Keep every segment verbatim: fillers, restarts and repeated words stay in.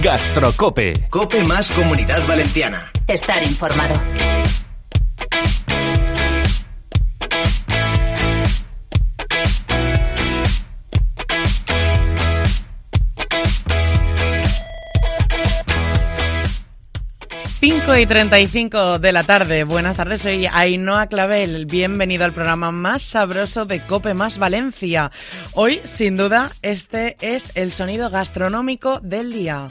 Gastrocope. Cope más Comunidad Valenciana. Estar informado. cinco y treinta y cinco de la tarde. Buenas tardes, soy Ainhoa Clavel. Bienvenido al programa más sabroso de Cope más Valencia. Hoy, sin duda, este es el sonido gastronómico del día.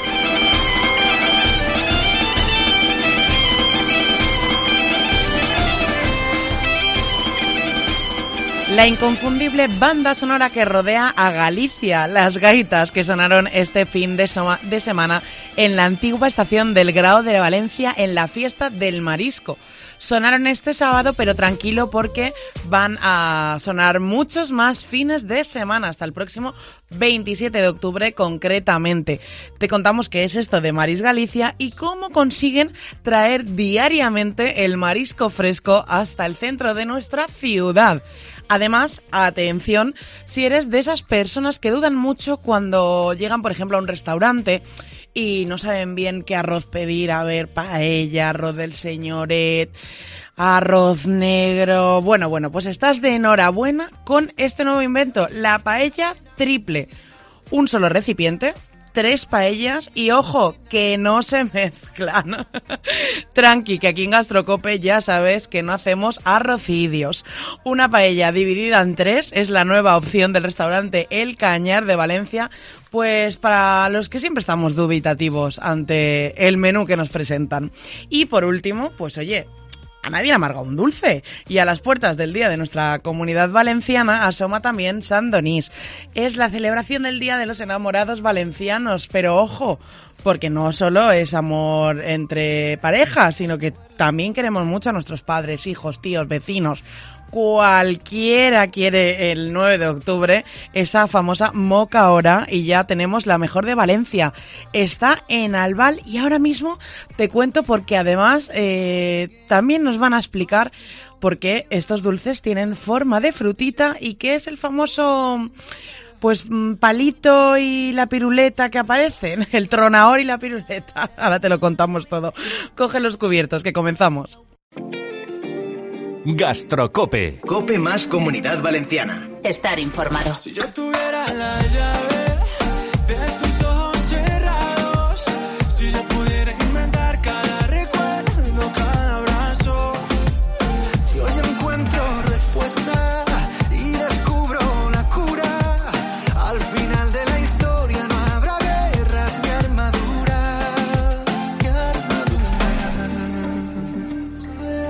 La inconfundible banda sonora que rodea a Galicia, las gaitas que sonaron este fin de, so- de semana en la antigua estación del Grao de Valencia en la fiesta del marisco. Sonaron este sábado, pero tranquilo porque van a sonar muchos más fines de semana, hasta el próximo veintisiete de octubre concretamente. Te contamos qué es esto de Maris Galicia y cómo consiguen traer diariamente el marisco fresco hasta el centro de nuestra ciudad. Además, atención, si eres de esas personas que dudan mucho cuando llegan, por ejemplo, a un restaurante y no saben bien qué arroz pedir, a ver, paella, arroz del señoret, arroz negro... Bueno, bueno, pues estás de enhorabuena con este nuevo invento, la paella triple. Un solo recipiente, tres paellas y, ojo, que no se mezclan. Tranqui, que aquí en Gastrocope ya sabes que no hacemos arrocidios. Una paella dividida en tres es la nueva opción del restaurante El Cañar de Valencia, pues para los que siempre estamos dubitativos ante el menú que nos presentan. Y por último, pues oye, a nadie le amarga un dulce. Y a las puertas del día de nuestra comunidad valenciana asoma también San Donís. Es la celebración del Día de los Enamorados Valencianos, pero ojo, porque no solo es amor entre parejas, sino que también queremos mucho a nuestros padres, hijos, tíos, vecinos. Cualquiera quiere el nueve de octubre esa famosa Moca Hora y ya tenemos la mejor de Valencia. Está en Albal y ahora mismo te cuento porque además eh, también nos van a explicar por qué estos dulces tienen forma de frutita y qué es el famoso... Pues palito y la piruleta que aparecen, el tronador y la piruleta. Ahora te lo contamos todo. Coge los cubiertos, que comenzamos. Gastrocope. Cope más Comunidad Valenciana. Estar informado. Si yo tuviera la llave de tus ojos cerrados, si yo pudiera inventar cada recuerdo, cada abrazo, si hoy encuentro respuesta y descubro la cura, al final de la historia no habrá guerras ni armaduras, ni armaduras.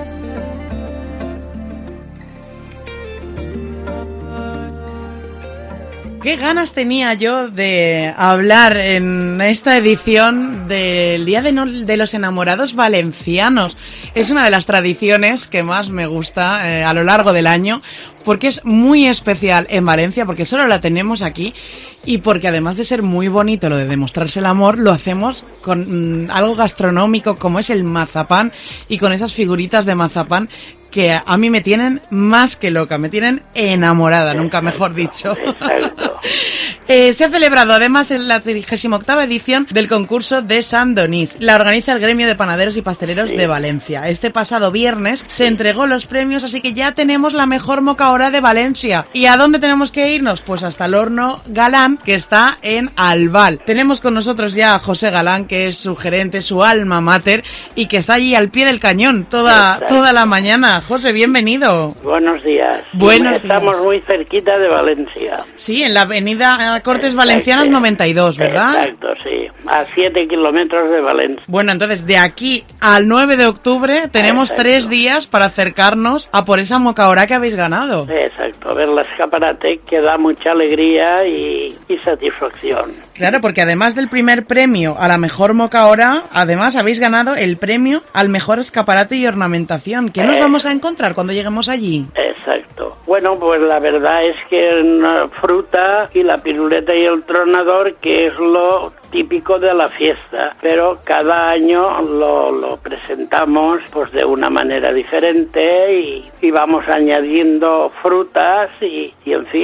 Qué ganas tenía yo de hablar en esta edición del Día de, no, de los Enamorados Valencianos. Es una de las tradiciones que más me gusta eh, a lo largo del año, porque es muy especial en Valencia, porque solo la tenemos aquí y porque además de ser muy bonito lo de demostrarse el amor, lo hacemos con mmm, algo gastronómico como es el mazapán y con esas figuritas de mazapán que a mí me tienen más que loca, me tienen enamorada, nunca mejor dicho. eh, se ha celebrado además en la trigésima octava edición del concurso de San Donís. La organiza el Gremio de Panaderos y Pasteleros sí. de Valencia. Este pasado viernes se entregó los premios, así que ya tenemos la mejor Moca Hora de Valencia. ¿Y a dónde tenemos que irnos? Pues hasta el Horno Galán, que está en Albal. Tenemos con nosotros ya a José Galán, que es su gerente, su alma mater, y que está allí al pie del cañón toda, toda la mañana. José, bienvenido. Buenos días. Buenos sí, Estamos días. muy cerquita de Valencia. Sí, en la avenida Cortes Valencianas noventa y dos, ¿verdad? Exacto, sí. A siete kilómetros de Valencia. Bueno, entonces de aquí al nueve de octubre tenemos Exacto. tres días para acercarnos a por esa Moca Hora que habéis ganado. Exacto, ver la escaparate que da mucha alegría y, y satisfacción. Claro, porque además del primer premio a la mejor Moca Hora, además habéis ganado el premio al mejor escaparate y ornamentación. ¿Qué nos eh. vamos a encontrar cuando lleguemos allí? Exacto. Bueno, pues la verdad es que una fruta y la piruleta y el tronador, que es lo típico de la fiesta, pero cada año lo, lo presentamos pues de una manera diferente y, y vamos añadiendo frutas y, y en fin,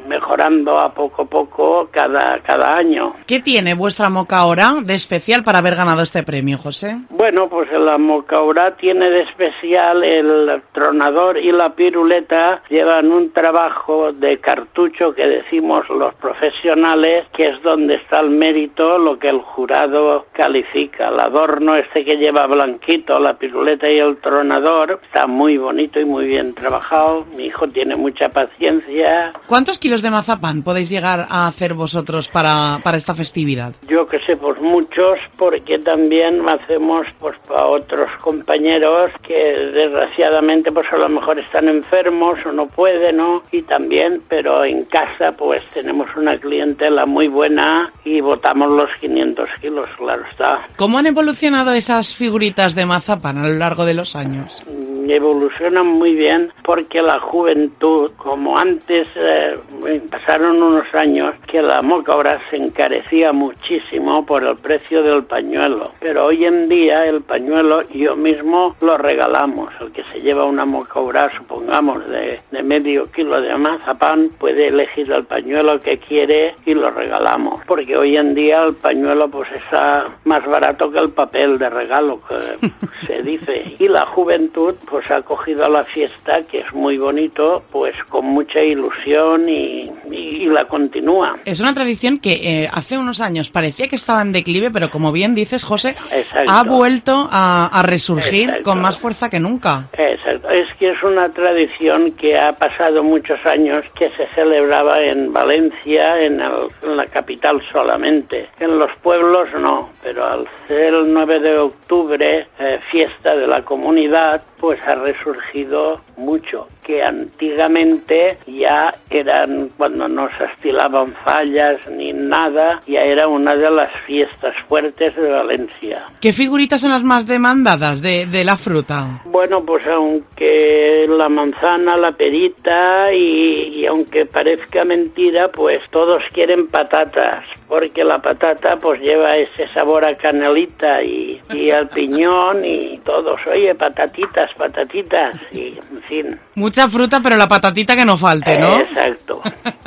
mejorando a poco a poco cada, cada año. ¿Qué tiene vuestra mocaora de especial para haber ganado este premio, José? Bueno, pues la mocaora tiene de especial el tronador y la piruleta, llevan un trabajo de cartucho que decimos los profesionales, que es donde está el mérito, lo que el jurado califica. El adorno este que lleva blanquito, la piruleta y el tronador, está muy bonito y muy bien trabajado. Mi hijo tiene mucha paciencia. ¿Cuántos kilos de mazapán podéis llegar a hacer vosotros para, para esta festividad? Yo que sé, pues muchos, porque también hacemos pues para otros compañeros que desgraciadamente pues a lo mejor están enfermos o no pueden, ¿no? Y también, pero en casa pues tenemos una clientela muy buena y botamos los quinientos kilos, claro está. ¿Cómo han evolucionado esas figuritas de mazapán a lo largo de los años? Evolucionan muy bien porque la juventud, como antes eh, pasaron unos años que la mocaora se encarecía muchísimo por el precio del pañuelo, pero hoy en día el pañuelo yo mismo lo regalamos. El que se lleva una mocaora, supongamos de, de medio kilo de mazapán, puede elegir el pañuelo que quiere y lo regalamos, porque hoy en día el pañuelo pues está más barato que el papel de regalo, que se dice, y la juventud pues ha cogido a la fiesta, que es muy bonito, pues con mucha ilusión y, y, y la continúa. Es una tradición que eh, hace unos años parecía que estaba en declive, pero como bien dices, José, Exacto. ha vuelto a, a resurgir Exacto. con más fuerza que nunca. Exacto. Es que es una tradición que ha pasado muchos años que se celebraba en Valencia, en, el, en la capital solamente. En los pueblos no, pero al ser el nueve de octubre, eh, fiesta de la comunidad, pues ha resurgido mucho, que antiguamente ya eran, cuando no se estilaban fallas ni nada, ya era una de las fiestas fuertes de Valencia. ¿Qué figuritas son las más demandadas de, de la fruta? Bueno, pues aunque la manzana, la perita y, y aunque parezca mentira, pues todos quieren patatas, porque la patata pues lleva ese sabor a canelita y, y al piñón y todos, oye, patatitas, patatitas y en fin. Mucha fruta, pero la patatita que no falte, ¿no? Eh, exacto.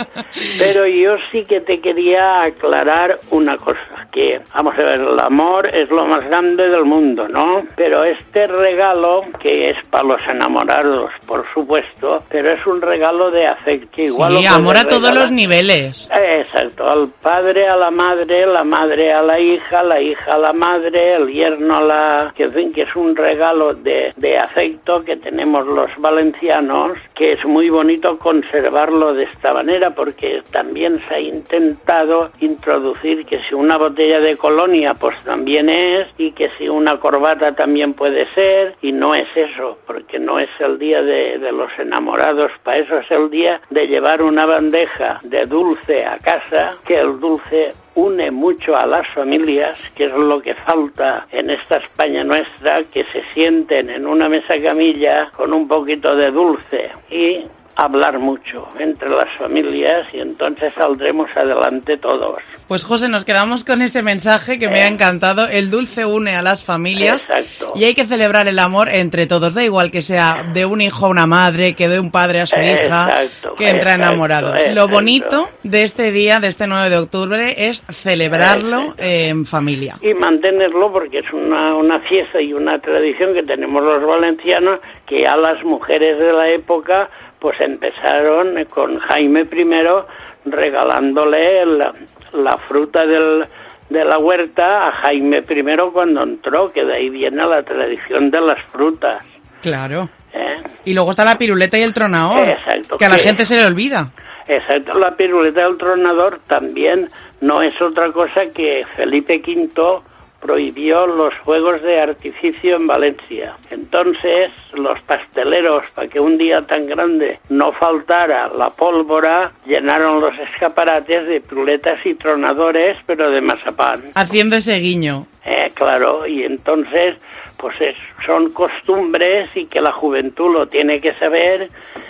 Pero yo sí que te quería aclarar una cosa, que, vamos a ver, el amor es lo más grande del mundo, ¿no? Pero este regalo, que es para los enamorados, por supuesto, pero es un regalo de afecto. Que igual sí, amor a todos los niveles. Eh, exacto, al padre a la madre, la madre a la hija, la hija a la madre, el yerno a la... Que, en fin, que es un regalo de, de afecto que tenemos los valencianos, que es muy bonito conservarlo de esta manera, porque también se ha intentado introducir que si una botella de colonia pues también es, y que si una corbata también puede ser, y no es eso, porque no es el día de, de los enamorados, para eso es el día de llevar una bandeja de dulce a casa, que el dulce une mucho a las familias, que es lo que falta en esta España nuestra, que se sienten en una mesa camilla con un poquito de dulce y hablar mucho entre las familias, y entonces saldremos adelante todos. Pues José, nos quedamos con ese mensaje que eh. me ha encantado. El dulce une a las familias. Exacto. Y hay que celebrar el amor entre todos. Da igual que sea de un hijo a una madre, que de un padre a su hija, exacto, que entre exacto, enamorados. exacto. Lo bonito de este día, de este nueve de octubre, es celebrarlo eh, en familia. Y mantenerlo, porque es una, una fiesta y una tradición que tenemos los valencianos, que a las mujeres de la época pues empezaron con Jaime primero regalándole la, la fruta del, de la huerta a Jaime primero cuando entró, que de ahí viene la tradición de las frutas. Claro. ¿Eh? Y luego está la piruleta y el tronador, Exacto, que a la que, gente se le olvida. Exacto, la piruleta y el tronador también no es otra cosa que Felipe quinto prohibió los fuegos de artificio en Valencia. Entonces, los pasteleros, para que un día tan grande no faltara la pólvora, llenaron los escaparates de piruletas y tronadores, pero de mazapán. Haciendo ese guiño. Eh, claro, y entonces, pues es, son costumbres y que la juventud lo tiene que saber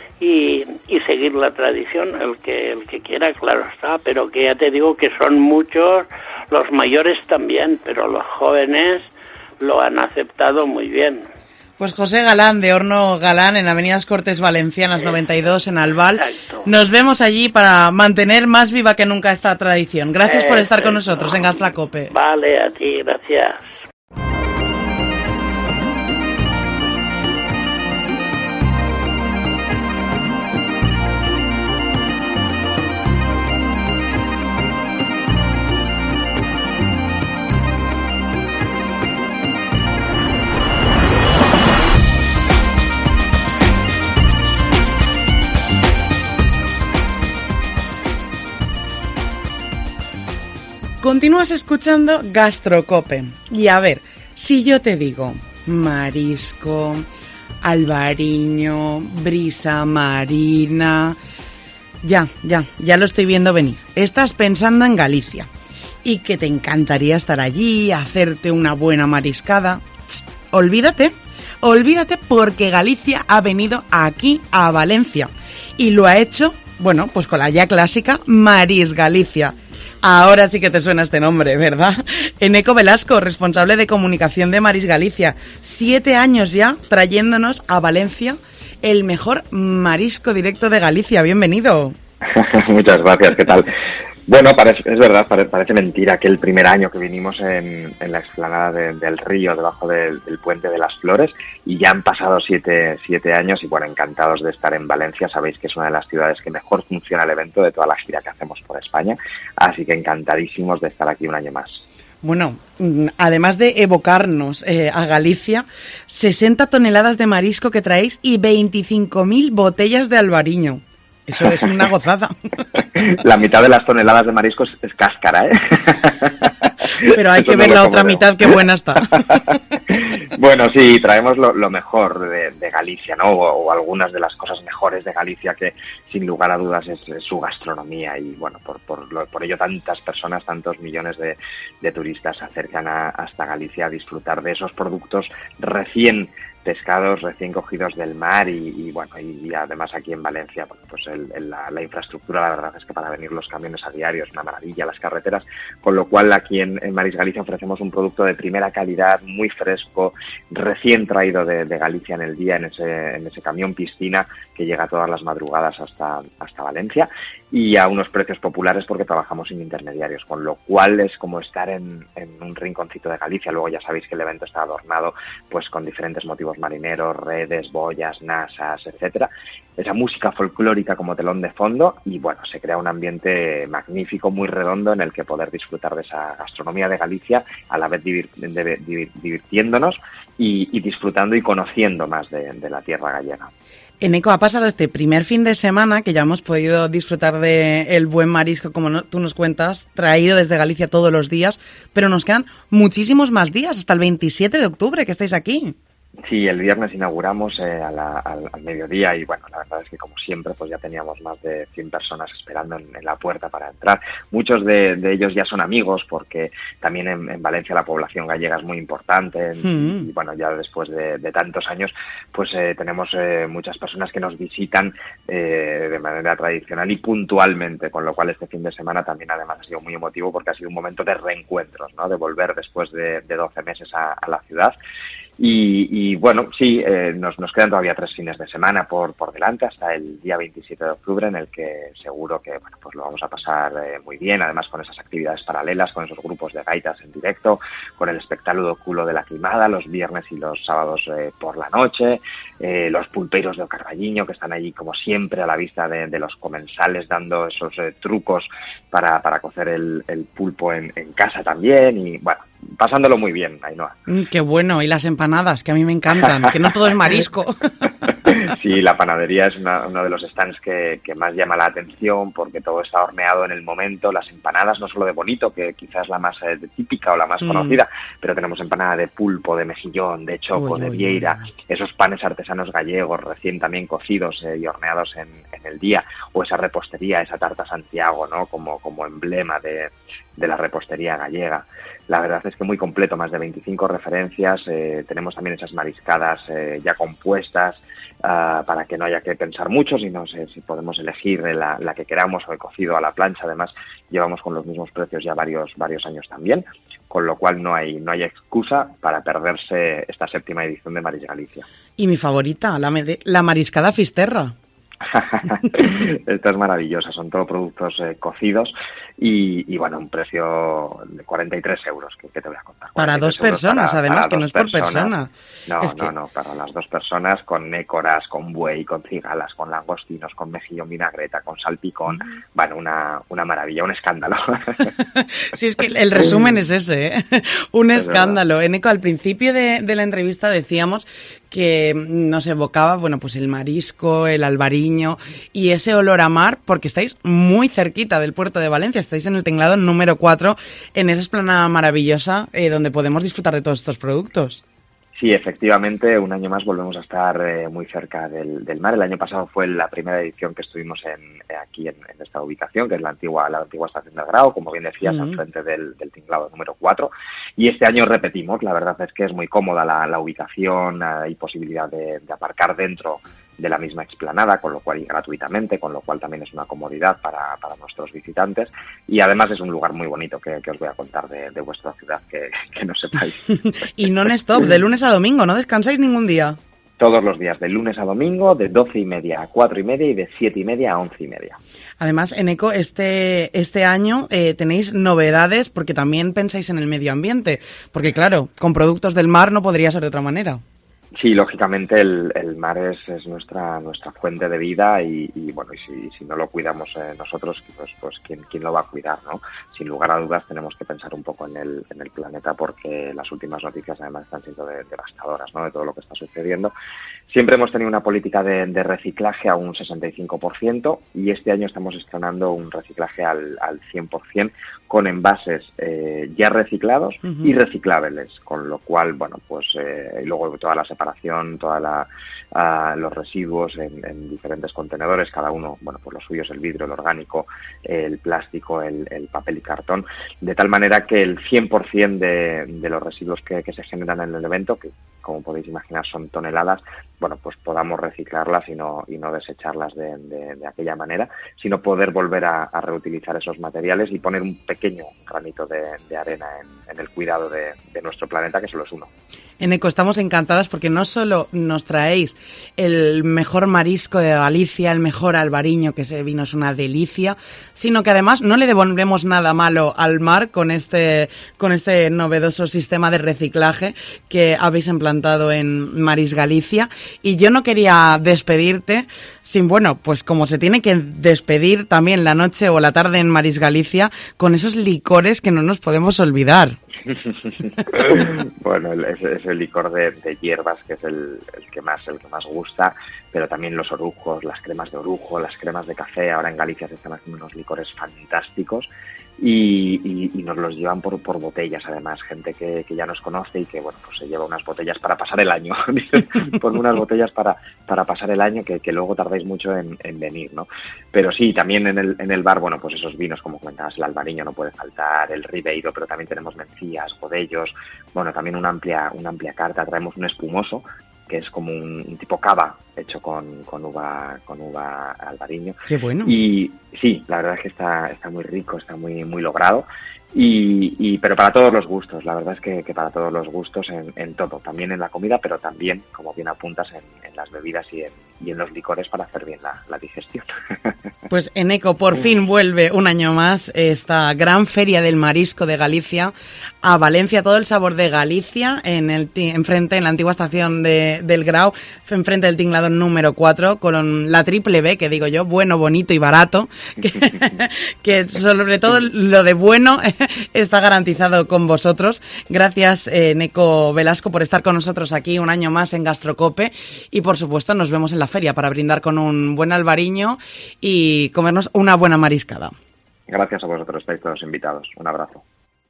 y, y seguir la tradición, el que, el que quiera, claro está, pero que ya te digo que son muchos. Los mayores también, pero los jóvenes lo han aceptado muy bien. Pues José Galán, de Horno Galán, en Avenidas Cortes Valencianas noventa y dos, en Albal. Exacto. Nos vemos allí para mantener más viva que nunca esta tradición. Gracias por estar con Exacto. nosotros en Gastracope. Vale, a ti, gracias. Continúas escuchando Gastrocope. Y a ver, si yo te digo marisco, albariño, brisa marina... Ya, ya, ya lo estoy viendo venir. Estás pensando en Galicia. Y que te encantaría estar allí, hacerte una buena mariscada. Ch, olvídate, olvídate porque Galicia ha venido aquí a Valencia. Y lo ha hecho, bueno, pues con la ya clásica Maris Galicia. Ahora sí que te suena este nombre, ¿verdad? Eneco Velasco, responsable de comunicación de Maris Galicia. Siete años ya trayéndonos a Valencia el mejor marisco directo de Galicia. Bienvenido. Muchas gracias, ¿qué tal? Bueno, parece, es verdad, parece, parece mentira que el primer año que vinimos en, en la explanada de, del río, debajo del, del Puente de las Flores, y ya han pasado siete, siete años y bueno, encantados de estar en Valencia. Sabéis que es una de las ciudades que mejor funciona el evento de toda la gira que hacemos por España, así que encantadísimos de estar aquí un año más. Bueno, además de evocarnos eh, a Galicia, sesenta toneladas de marisco que traéis y veinticinco mil botellas de albariño. Eso es una gozada. La mitad de las toneladas de mariscos es cáscara, ¿eh? Pero hay Eso que no ver lo la otra comeremos. mitad, qué buena está. Bueno, sí, traemos lo, lo mejor de, de Galicia, ¿no? O, o algunas de las cosas mejores de Galicia, que sin lugar a dudas es, es su gastronomía. Y bueno, por, por, lo, por ello tantas personas, tantos millones de, de turistas se acercan a, hasta Galicia a disfrutar de esos productos recién pescados, recién cogidos del mar y, y bueno, y, y además aquí en Valencia, bueno, pues el, el, la, la infraestructura, la verdad es que para venir los camiones a diario es una maravilla, las carreteras, con lo cual aquí en, en Maris Galicia ofrecemos un producto de primera calidad, muy fresco, recién traído de, de Galicia en el día, en ese, en ese camión piscina que llega todas las madrugadas hasta, hasta Valencia, y a unos precios populares porque trabajamos sin intermediarios, con lo cual es como estar en, en un rinconcito de Galicia. Luego ya sabéis que el evento está adornado pues con diferentes motivos marineros, redes, boyas, nasas, etcétera. Esa música folclórica como telón de fondo y bueno, se crea un ambiente magnífico, muy redondo en el que poder disfrutar de esa gastronomía de Galicia, a la vez divir, de, divir, divirtiéndonos y, y disfrutando y conociendo más de, de la tierra gallega. Eneco, ha pasado este primer fin de semana que ya hemos podido disfrutar de el buen marisco, como no, tú nos cuentas, traído desde Galicia todos los días, pero nos quedan muchísimos más días, hasta el veintisiete de octubre que estáis aquí. Sí, el viernes inauguramos eh, a la, al, al mediodía y bueno, la verdad es que como siempre pues ya teníamos más de cien personas esperando en, en la puerta para entrar. Muchos de, de ellos ya son amigos porque también en, en Valencia la población gallega es muy importante mm. y bueno, ya después de, de tantos años pues eh, tenemos eh, muchas personas que nos visitan eh, de manera tradicional y puntualmente, con lo cual este fin de semana también además ha sido muy emotivo porque ha sido un momento de reencuentros, ¿no? De volver después de, de doce meses a, a la ciudad. Y, y bueno, sí, eh, nos, nos quedan todavía tres fines de semana por, por delante hasta el día veintisiete de octubre, en el que seguro que bueno, pues lo vamos a pasar eh, muy bien, además con esas actividades paralelas, con esos grupos de gaitas en directo, con el espectáculo culo de la queimada los viernes y los sábados eh, por la noche, eh, los pulpeiros de Carballiño que están allí como siempre a la vista de, de los comensales dando esos eh, trucos para, para cocer el, el pulpo en, en casa también y bueno, pasándolo muy bien, Ainhoa. Mm, qué bueno, y las empanadas, que a mí me encantan, que no todo es marisco. Sí, la panadería es una, uno de los stands que, que más llama la atención porque todo está horneado en el momento. Las empanadas, no solo de bonito, que quizás es la más eh, típica o la más mm. conocida, pero tenemos empanada de pulpo, de mejillón, de choco, uy, de vieira, uy, uy. Esos panes artesanos gallegos recién también cocidos eh, y horneados en, en el día, o esa repostería, esa tarta Santiago, ¿no? Como, como emblema de, de la repostería gallega. La verdad es que muy completo, más de veinticinco referencias, eh, tenemos también esas mariscadas eh, ya compuestas, uh, para que no haya que pensar mucho, sino si, si podemos elegir la, la que queramos o el cocido a la plancha. Además, llevamos con los mismos precios ya varios varios años también, con lo cual no hay no hay excusa para perderse esta séptima edición de Maris Galicia. Y mi favorita, la, la mariscada Fisterra. Esta es maravillosa, son todos productos eh, cocidos y, y bueno, un precio de cuarenta y tres euros, que, que te voy a contar. Para dos personas, para, además, para que no es por personas. persona. No, es no, que... no, para las dos personas, con nécoras, con buey, con cigalas, con langostinos, con mejillón vinagreta, con salpicón. Mm. Bueno, una, una maravilla, un escándalo. Sí, es que el resumen es ese, ¿eh? Un es escándalo. Verdad. Eneco, al principio de, de la entrevista decíamos que nos evocaba, bueno, pues el marisco, el albariño y ese olor a mar, porque estáis muy cerquita del puerto de Valencia, estáis en el tinglado número cuatro, en esa explanada maravillosa eh, donde podemos disfrutar de todos estos productos. Sí, efectivamente, un año más volvemos a estar eh, muy cerca del, del mar. El año pasado fue la primera edición que estuvimos en, eh, aquí en, en esta ubicación, que es la antigua la antigua estación del Grao, como bien decías, mm. al frente del, del tinglado número cuatro. Y este año repetimos, la verdad es que es muy cómoda la, la ubicación, hay posibilidad de, de aparcar dentro de la misma explanada, con lo cual y gratuitamente, con lo cual también es una comodidad para, para nuestros visitantes, y además es un lugar muy bonito que, que os voy a contar de, de vuestra ciudad, que, que no sepáis. Y non-stop, de lunes a domingo, ¿no descansáis ningún día? Todos los días, de lunes a domingo, de doce y media a cuatro y media y de siete y media a once y media. Además, Eneco, este, este año eh, tenéis novedades porque también pensáis en el medio ambiente, porque claro, con productos del mar no podría ser de otra manera. Sí, lógicamente el, el mar es, es nuestra nuestra fuente de vida y, y bueno, y si, si no lo cuidamos eh, nosotros, pues pues ¿quién, quién lo va a cuidar, ¿no? Sin lugar a dudas tenemos que pensar un poco en el en el planeta, porque las últimas noticias además están siendo de, devastadoras, ¿no? De todo lo que está sucediendo. Siempre hemos tenido una política de, de reciclaje a un sesenta y cinco por ciento y este año estamos estrenando un reciclaje al, al cien por ciento con envases eh, ya reciclados uh-huh. y reciclables, con lo cual, bueno, pues eh, y luego toda la separación, toda la uh, los residuos en, en diferentes contenedores, cada uno, bueno, pues lo suyo es el vidrio, el orgánico, el plástico, el, el papel y cartón, de tal manera que el cien por ciento de, de los residuos que, que se generan en el evento, que como podéis imaginar son toneladas, bueno, pues podamos reciclarlas y no y no desecharlas de, de, de aquella manera, sino poder volver a, a reutilizar esos materiales y poner un pequeño granito de, de arena en, en el cuidado de, de nuestro planeta, que solo es uno. Eneco, estamos encantadas porque no solo nos traéis el mejor marisco de Galicia, el mejor albariño, que ese vino es una delicia, sino que además no le devolvemos nada malo al mar con este con este novedoso sistema de reciclaje que habéis implantado en Maris Galicia. Y yo no quería despedirte sin, bueno, pues como se tiene que despedir también la noche o la tarde en Maris Galicia, con esos licores que no nos podemos olvidar. Bueno, ese, ese licor de, de hierbas, que es el, el que más el que más gusta, pero también los orujos, las cremas de orujo, las cremas de café. Ahora en Galicia se están haciendo unos licores fantásticos y, y, y nos los llevan por, por botellas, además, gente que, que ya nos conoce y que, bueno, pues se lleva unas botellas para pasar el año. Ponme unas botellas para, para pasar el año, que, que luego tardáis mucho en, en venir, ¿no? Pero sí, también en el, en el bar, bueno, pues esos vinos, como comentabas, el albariño no puede faltar, el ribeiro, pero también tenemos mencías, godellos, bueno, también una amplia, una amplia carta. Traemos un espumoso, que es como un, un tipo cava hecho con, con uva con uva albariño. Qué bueno. Y sí, la verdad es que está está muy rico, está muy muy logrado. Y, y pero para todos los gustos, la verdad es que, que para todos los gustos en, en todo, también en la comida, pero también, como bien apuntas, en, en las bebidas y en, y en los licores para hacer bien la, la digestión. Pues Eneco, por fin vuelve un año más esta gran feria del marisco de Galicia a Valencia, todo el sabor de Galicia, en el enfrente, en la antigua estación de, del Grao, enfrente del tinglado número cuatro, con la triple B, que digo yo, bueno, bonito y barato, que, que sobre todo lo de bueno está garantizado con vosotros. Gracias, eh, Eneco Velasco, por estar con nosotros aquí un año más en Gastrocope, y por supuesto nos vemos en la feria para brindar con un buen albariño y comernos una buena mariscada. Gracias a vosotros, estáis todos invitados. Un abrazo.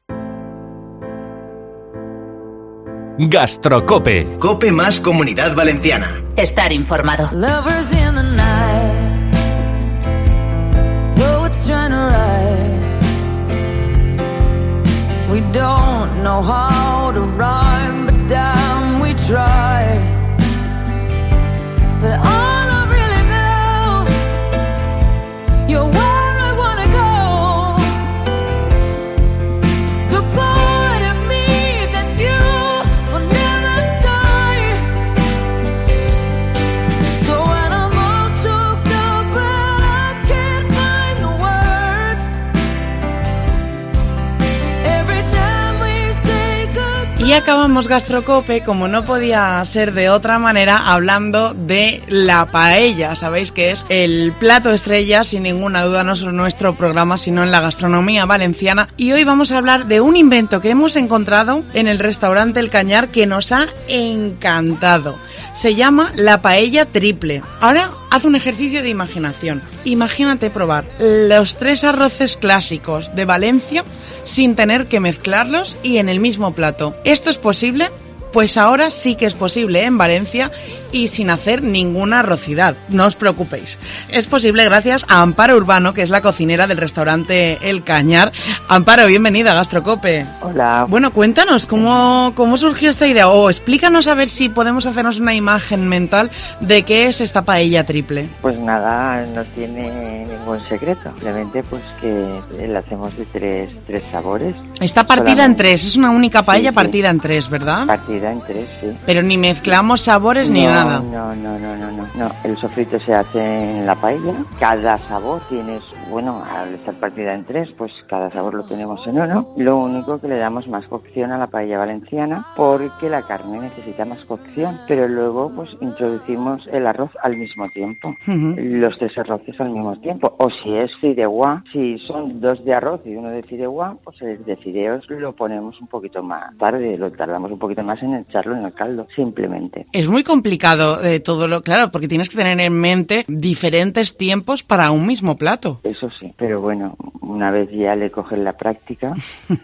Gastrocope. Cope más Comunidad Valenciana. Estar informado. Lovers in the night. Though it's trying to ride. don't know how to rhyme, but damn, we try. But all I really know, you're where I wanna go. The part of me that's you will never die. So when I'm all choked up and I can't find the words, every time we say goodbye. Y acabamos Gastrocope, como no podía ser de otra manera, hablando de la paella. Sabéis que es el plato estrella, sin ninguna duda, no solo en nuestro programa, sino en la gastronomía valenciana. Y hoy vamos a hablar de un invento que hemos encontrado en el restaurante El Cañar que nos ha encantado. Se llama la paella triple. Ahora haz un ejercicio de imaginación. Imagínate probar los tres arroces clásicos de Valencia sin tener que mezclarlos y en el mismo plato. ¿Esto es posible? Pues ahora sí que es posible en Valencia y sin hacer ninguna arrocidad. No os preocupéis. Es posible gracias a Amparo Urbano, que es la cocinera del restaurante El Cañar. Amparo, bienvenida a Gastrocope. Hola. Bueno, cuéntanos cómo, cómo surgió esta idea, o explícanos a ver si podemos hacernos una imagen mental de qué es esta paella triple. Pues nada, no tiene ningún secreto. Simplemente pues que la hacemos de tres, tres sabores. Está partida Solamente. en tres, es una única paella Sí, sí. partida en tres, ¿verdad? Partida en tres, sí. Pero ni mezclamos sabores ni no, nada. No, no, no, no, no, no. El sofrito se hace en la paella. Cada sabor tienes, bueno, al estar partida en tres, pues cada sabor lo tenemos en uno. Lo único que le damos más cocción a la paella valenciana porque la carne necesita más cocción. Pero luego pues introducimos el arroz al mismo tiempo. Ujú. Los tres arroces al mismo tiempo. O si es fideuá, si son dos de arroz y uno de fideuá, pues el de fideos lo ponemos un poquito más tarde, lo tardamos un poquito más en echarlo en el caldo, simplemente. Es muy complicado de todo lo, claro, porque tienes que tener en mente diferentes tiempos para un mismo plato. Eso sí, pero bueno, una vez ya le coges la práctica,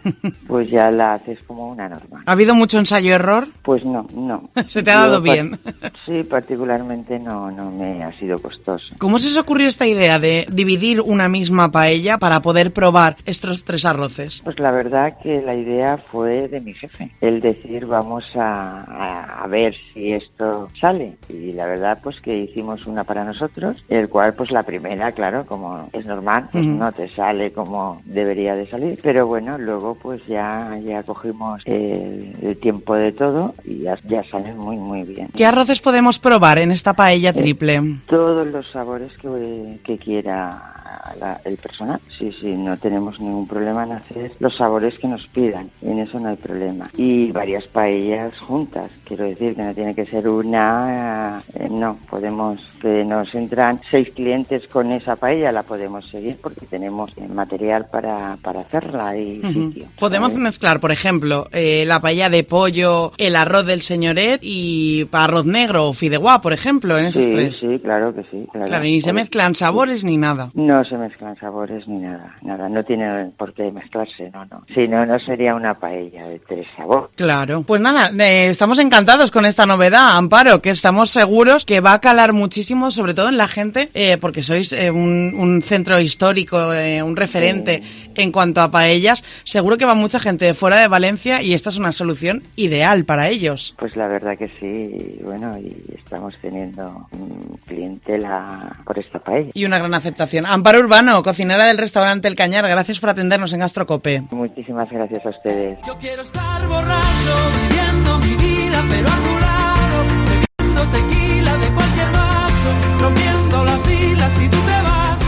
pues ya la haces como una normal. ¿Ha habido mucho ensayo-error? Pues no, no. Se te ha dado Yo, par- bien. Sí, particularmente no, no me ha sido costoso. ¿Cómo se os ocurrió esta idea de dividir una misma paella para poder probar estos tres arroces? Pues la verdad que la idea fue de mi jefe, el decir vamos a, a, a ver si esto sale, y la verdad pues que hicimos una para nosotros, el cual pues la primera, claro, como es normal, pues Ujú. no te sale como debería de salir, pero bueno, luego pues ya, ya cogimos el, el tiempo de todo y ya, ya salen muy muy bien. ¿Qué arroces podemos probar en esta paella triple? Todos los sabores que, que quiera la- el personal. Sí, sí, no tenemos ningún problema en hacer los sabores que nos pidan. En eso no hay problema. Y varias paellas juntas. Quiero decir que no tiene que ser una... eh, no, podemos... Que nos entran seis clientes con esa paella, la podemos seguir porque tenemos eh, material para, para hacerla y Ujú. sitio. Podemos ¿sabes? mezclar, por ejemplo, eh, la paella de pollo, el arroz del señoret y arroz negro o fideuá, por ejemplo, en esos Sí, tres. sí, claro que sí. Claro, Claro, y ni se Joder. mezclan sabores ni nada. No se mezclan sabores ni nada, nada, no tiene por qué mezclarse, no, no. Si no, no sería una paella de tres sabores. Claro. Pues nada, eh, estamos encantados con esta novedad, Amparo, que estamos seguros que va a calar muchísimo, sobre todo en la gente, eh, porque sois eh, un, un centro histórico, eh, un referente en cuanto a paellas. Seguro que va mucha gente de fuera de Valencia y esta es una solución ideal para ellos. Pues la verdad que sí, y bueno, y estamos teniendo mm, clientela por esta paella. Y una gran aceptación. Amparo Urbano, cocinera del restaurante El Cañar, gracias por atendernos en Gastrocope. Muchísimas gracias a ustedes. Yo quiero estar borracho, viviendo mi vida, pero a tu lado, bebiendo tequila de cualquier vaso, rompiendo la fila si tú te vas.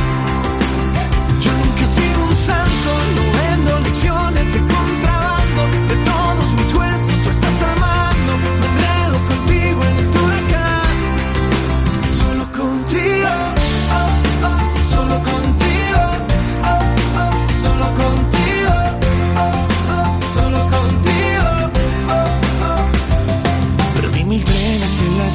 Yo nunca he sido un santo, no vendo lecciones de contrabando, de todos mis huesos tú estás amando, me enredo contigo en este huracán, solo contigo, oh, oh, solo contigo, oh, oh, solo contigo, oh, oh, solo contigo.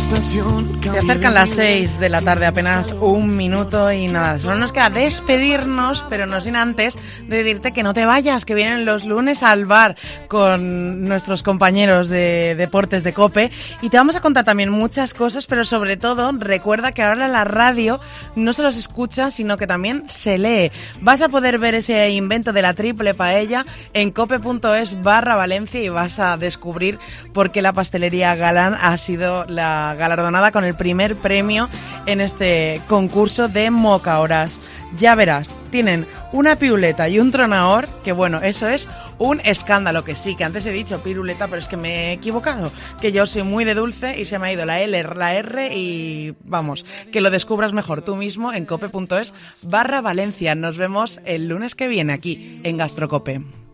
estación. Se acercan las seis de la tarde, apenas un minuto y nada, solo nos queda despedirnos, pero no sin antes decirte que no te vayas, que vienen los lunes al bar con nuestros compañeros de Deportes de COPE y te vamos a contar también muchas cosas, pero sobre todo recuerda que ahora la radio no solo se escucha, sino que también se lee. Vas a poder ver ese invento de la triple paella en cope.es barra Valencia y vas a descubrir por qué la pastelería Galán ha sido la galardonada con el primer premio en este concurso de mocahoras. Ya verás, tienen una piuleta y un tronador, que bueno, eso es un escándalo, que sí, que antes he dicho piruleta, pero es que me he equivocado, que yo soy muy de dulce y se me ha ido la L, la R y vamos, que lo descubras mejor tú mismo en cope.es barra Valencia. Nos vemos el lunes que viene aquí en Gastrocope.